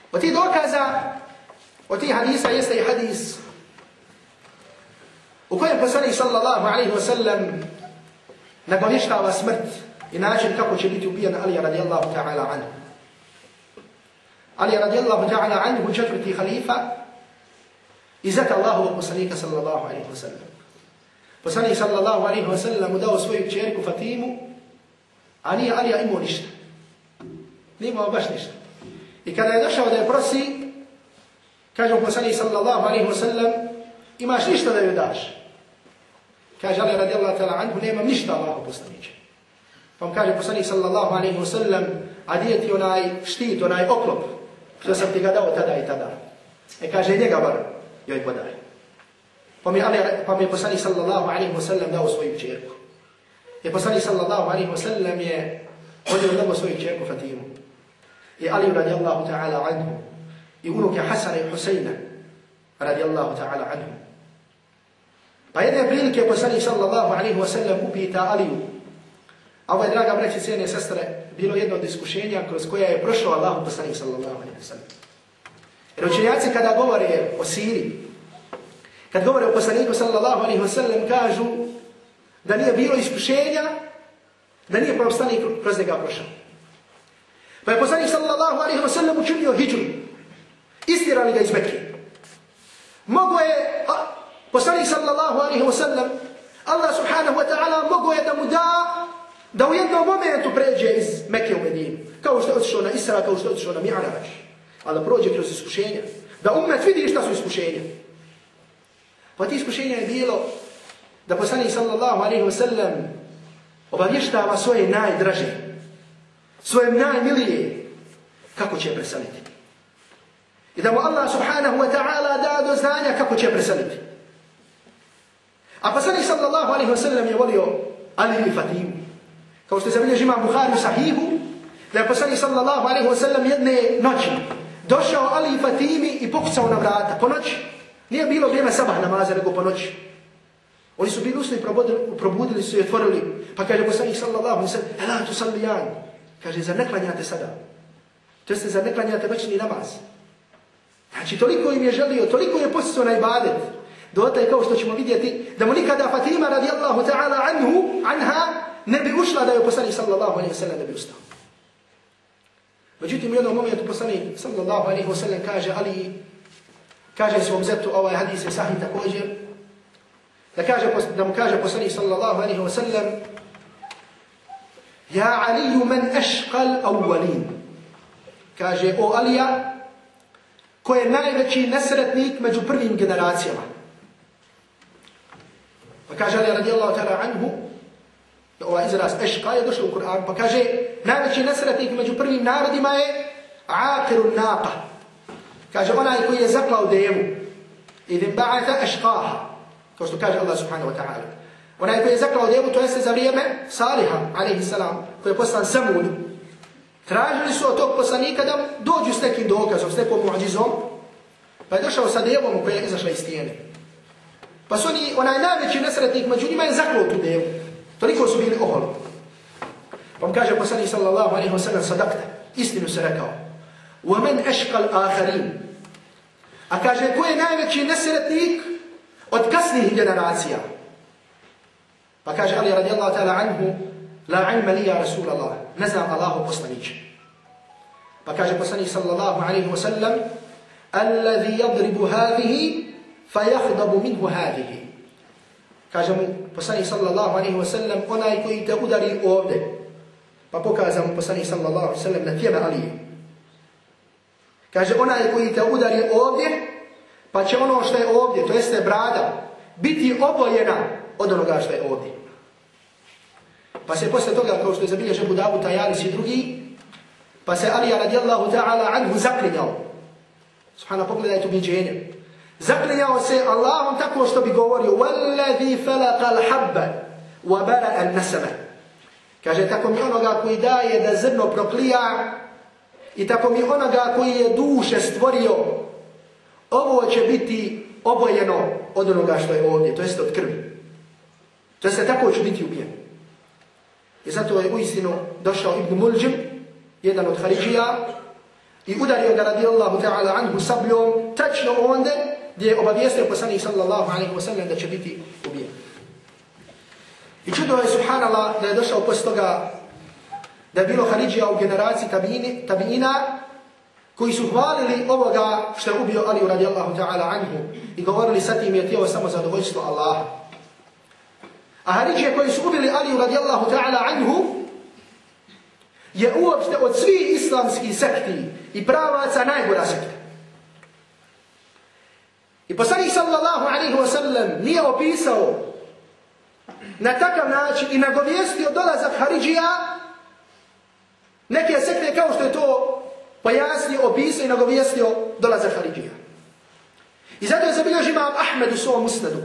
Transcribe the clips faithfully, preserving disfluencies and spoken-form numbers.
Od tih dokaza, od tih hadisa jeste i hadis u kojem poslanik sallallahu alaihi wa sallam nagovještava smrt i način kako će biti ubijen Ali radijallahu ta'ala anhu. Ali radijallahu ta'ala anhu, četvrti halifa i zata Allahovog poslanika sallallahu alaihi wa sallam. Poslanik sallallahu alaihi wa sallam mu dao svoju kćerku Fatimu, a nije Alija imao ništa. Nije imao baš ništa. I kada je došao da je prosi, kaže mu poslanik sallallahu alaihi wa sallam, imaš ništa da joj daš? Kaže Ali radijallahu ta'ala anhu, nemam ništa Allahov poslaniče. Pa mu kaže poslanik sallallahu alaihi wa sallam, a gdje ti onaj štit, onaj oklop, što sam ti ga dao tada i tada. E kaže, njega bar joj podari. Pa mi, Ali, pa mi je poslanik sallallahu alaihi wa sallam dao svoju čerku. I poslanik sallallahu alaihi wa sallam je hodio dao svoju čerku Fatimu. I Ali radijallahu ta'ala anhu. I unuke Hasana i Husayna radijallahu ta'ala anhu. Pa jedne prilike poslanik sallallahu alaihi wa sallam upita Aliju. A ovo je, draga braći, cijene sestre, bilo jedno od iskušenja kroz koja je prošao Allahu poslanik sallallahu alaihi wa sallam. Jer učenjaci kada govore o siri, kad govore o poslaniku sallallahu alaihi wa sallam, kažu da nije bilo iskušenja, da nije poslanik kroz njega prošao. Pa je poslanik sallallahu alaihi wa sallam učinio hidžru. Istirali ga iz Mekke. Mogo je, a, poslanik sallallahu alaihi wa sallam, Allah subhanahu wa ta'ala mogo je da mu da, da u jednom momentu pređe iz Mekke u Medinu. Kao što je otišao na Isra, kao što je otišao na Mi'raj. Ali da prođe kroz iskušenja. Da umet vidi šta su iskušenja. Pa ti iskušenja je bilo da poslanik sallallahu alaihi wa sallam obavještava svoje najdraže, svoje najmilije, kako će preseliti. I da mu Allah subhanahu wa ta'ala da do znanja kako će preseliti. A poslanik sallallahu alaihi wa sallam je volio Ali i Fatimu. Kao što je zabilježi imam Buhari u Sahihu, da je poslanik sallallahu alaihi wa sallam jedne noći došao Ali i Fatimi i pokucao na vrata po noći. Nije bilo vrijeme sabah namaza, nego po noći. Oni su bili usni, probudili su i otvorili. Pa kaže poslanik sallallahu alaihi wa sallam, ela tu sallijan. Kaže, zar ne klanjate sada? To jeste, zar ne klanjate noćni namaz? Znači, toliko im je želio, toliko je posticao na ibadet. Dotle, kao što ćemo vidjeti, da mu nikada Fatima radijallahu ta'ala anhu, anha, ne bi ušla da je poslanik sallallahu alaihi wa sallam ne bi ustao. Međutim, u jednom momentu poslanik sallallahu alaihi wa sallam kaže, Ali, kaže svom zetu, ovaj hadis je sahih također, da, kaže, da mu kaže poslanik sallallahu alaihi wa sallam, ja Aliju men eškal awwalin. Kaže, o Alija, ko je najveći nesretnik među prvim generacijama. Pa kaže Ali radijallahu ta'ala anhu, ovaj izraz eška je došao u Kur'an, pa kaže, najveći nesretnik među prvim narodima je aqirun naqa. Kaže, onaj koji je zaklao devu. Idin ba'ata eškaha. Kao što kaže Allah subhanahu wa ta'ala. Onaj koji je zaklao devu, to jeste za vrijeme Saliha, alaihi salam, koji je poslan Samudu. Tražili su od tog poslanika da dođu s nekim dokazom, s nekom mu'đizom, pa je došao sa devom koja je izašla iz stijene. Pa su oni, onaj najveći nesretnik među njima je zaklao tu devu. Toliko su bili oholi. Pa mu kaže poslanik sallallahu alaihi wa sallam, sadakta, istinu se rekao. وَمَنْ أَشْقَ الْآخَرِينَ. A kaže, ko je najveći nesretnik od kasnih generacija? Pa kaže Ali radijallahu ta'ala anhu, la ilma li ya Rasulallah, ne znam Allahu poslaniče. Pa kaže poslanik sallallahu alaihi wa sallam, alladhi yadribu hadihi, fa yakhdabu minhu hadihi. Kaže mu poslanik sallallahu alaihi wa sallam, onaj koji te udari ovdje. Pa pokaza mu poslanik sallallahu alaihi wa sallam na tijeme Alije. Kaže, onaj koji te udari ovdje, pa će ono što je ovdje, to jeste brada, biti obojena od onoga što je ovdje. Pa se posle toga, kao što je zabilježen Abu Davud, Tajalis i drugi, pa se Alija radijallahu ta'ala anhu zaklinjao. Subhana, pogledajte ubiđenje. Zaklinjao se Allahom tako što bi govorio وَالَّذِي فَلَقَ الْحَبَّ وَبَرَأَ النَّسَمَ. Kaže, tako mi onoga koji daje da zrno proklija i tako mi onoga koji je duše stvorio, ovo će biti obojeno od onoga što je ovdje, to jest od krvi. To jest tako će biti ubijen. I zato je uistinu došao Ibn Muljim, jedan od Haridžija, i udario ga radijallahu ta'ala anhu sabljom tačno onda gdje je obavijestio poslanik sallallahu alaihi wa sallam da će biti ubijen. I čudo je, subhanallah, da je došao poslije toga da je bilo Haridžija u generaciji tabiina koji su hvalili ovoga što je ubio Aliju radijallahu ta'ala anhu i govorili sa tim je htio samo zadovoljstvo Allaha. A Haridžije koji su ubili Aliju radijallahu ta'ala anhu je uopšte od svih islamskih sekti i pravaca najgora sekta. I poslanik sallallahu alaihi wa sallam nije opisao na takav način i nagovijestio dolazak Haridžija neke sekte kao što je to pojasnio, opisao i nagovijestio dolazak Haridžija. I zato je zabilježio imam Ahmed u svom musnadu.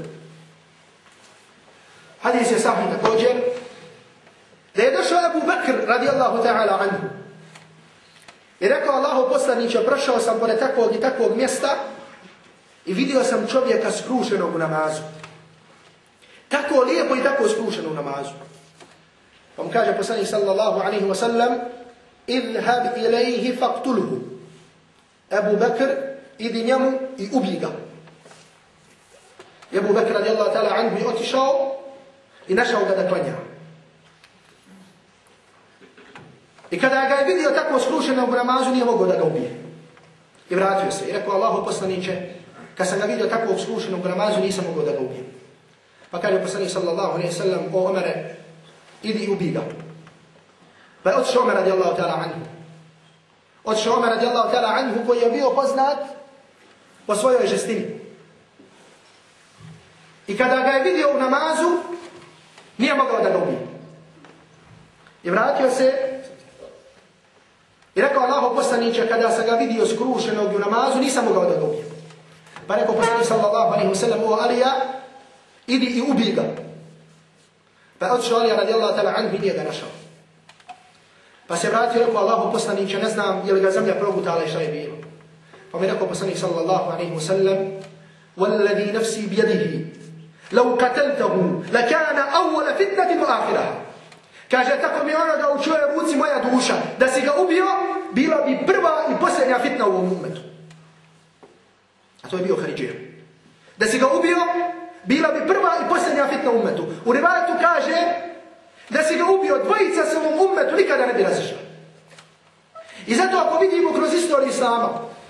Hadis je sahih također. Da je došao Abu Bakr radijallahu ta'ala anhu. I rekao Allahu poslaniče, prošao sam pored takvog i takvog mjesta i vidio sam čovjeka skrušenog u namazu. Tako lijepo i tako skrušeno u namazu. Pa mu kaže poslanik sallallahu alaihi wa sallam: idhab ilaihi faqtulhu. Abu Bakr, idi njemu i ubij ga. I Abu Bakr radijallahu ta'ala anhu je otišao i našao ga da klanja. I kada ga je vidio tako skrušenog u namazu, nije mogao da ga ubije. I vratio se i rekao Allahu poslaniče, kad sam ga vidio tako skrušenog u namazu, nisam mogao da ga ubijem. Pa kaže poslanik sallallahu alaihi wa sallam: o Omere, idi i ubij ga. Pa je otišao Omer radijallahu ta'ala anhu. Otišao Omer radijallahu ta'ala anhu koji je bio poznat po svojoj žestini. I kada ga je vidio u namazu, nije mogao da ga ubije. I vratio se i rekao Allahu poslaniče, kada sam ga vidio skrušenog u namazu, nisam mogao da ga ubijem. Pa rekao poslanik sallallahu alaihi wa sallam: o Alija, idi i ubij ga. Pa je otišao Alija radijallahu ta'ala anhu i nije ga našao. Pa se vratio i rekao Allahu poslaniče, ne znam je li ga zemlja progutala i šta je bilo. Pa mi rekao poslanik sallallahu alaihi wa sallam: والذي نفسي بيده لو قتلته لكان أول فتنة وآخرها. Kaže, tako mi onoga u čojoj ruci moja duša, da si ga ubio, bila bi prva i posljednja fitna u ovom umetu. A to je bio Haridžija. Da si ga ubio, bila bi prva i posljednja fitna u umetu. U rivajetu kaže, da si ga ubio, dvojica se u ovom umetu nikada ne bi razišla. I zato ako vidimo kroz istoriju Islama,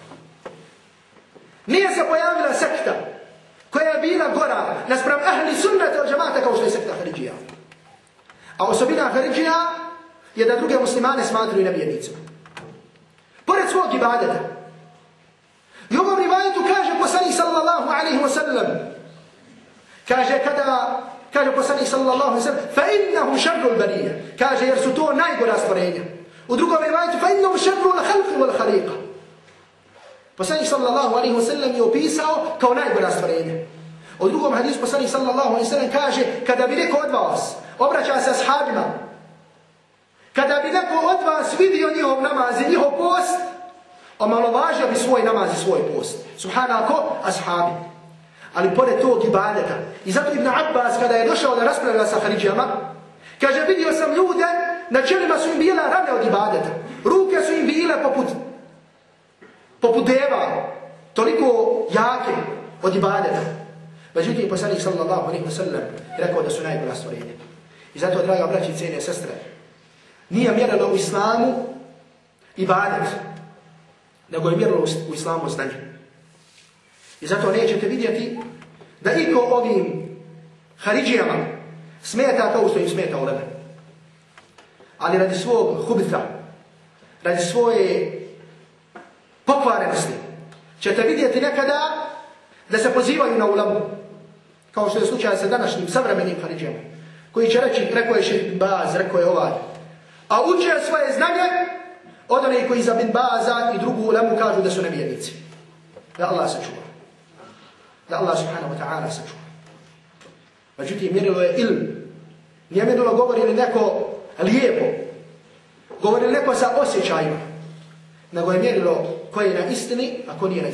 nije se pojavila sekta koja je bila gora naspram ahli sunnata od džamata kao što je sekta Haridžija. A osobina Haridžija je da druge muslimane smatruju nevjernicima. Pored svog ibadeta. I u ovom rivajetu kaže poslanik sallallahu alaihi wa sallam, kaže kada, kaže poslanik sallallahu alaihi wa sallam, fa innahu šarrul barije. Kaže, jer su to najgora stvorenja. U drugom rivajetu, fa innahu šarrul halqi wal khaliqa. Poslanik sallallahu alaihi wa sallam je opisao kao najgora stvorenja. U drugom hadisu poslanik sallallahu alaihi wa sallam kaže, kada bi neko od vas obraća se ashabima, kada bi neko od vas vidio njihov namaz i njihov post, omalovažio bi svoj namaz i svoj post. Subhanako, ashabi. Ali pored tog ibadeta. I zato Ibn Abbas, kada je došao da raspravlja sa Haridžijama, kaže, vidio sam ljude, na čelima su im bila rane od ibadeta. Ruke su im bile poput, poput deva, toliko jake od ibadeta. Međutim, poslanik sallallahu alaihi wa sallam rekao da su najgora stvorenja. I zato, draga braći i cijene sestre, nije mjerilo u islamu ibadet, nego je mjerilo u islamu znanje. I zato nećete vidjeti da iko ovim Haridžijama smeta kao što im smeta ulema. Ali radi svog hubita, radi svoje pokvarenosti, ćete vidjeti nekada da se pozivaju na ulemu, kao što je slučaj sa današnjim savremenim Haridžijama, koji će reći, rekao je Šejh Bin Baz, rekao je ovaj, a uče svoje znanje od onih koji za Bin Baza i drugu ulemu kažu da su nevjernici. Da Allah sačuva. Da Allah subhanahu wa ta'ala sačuva. Međutim, mjerilo je ilm. Nije mjerilo govori li neko lijepo, govori li neko sa osjećajima, nego je mjerilo ko je na istini, a ko nije na istini.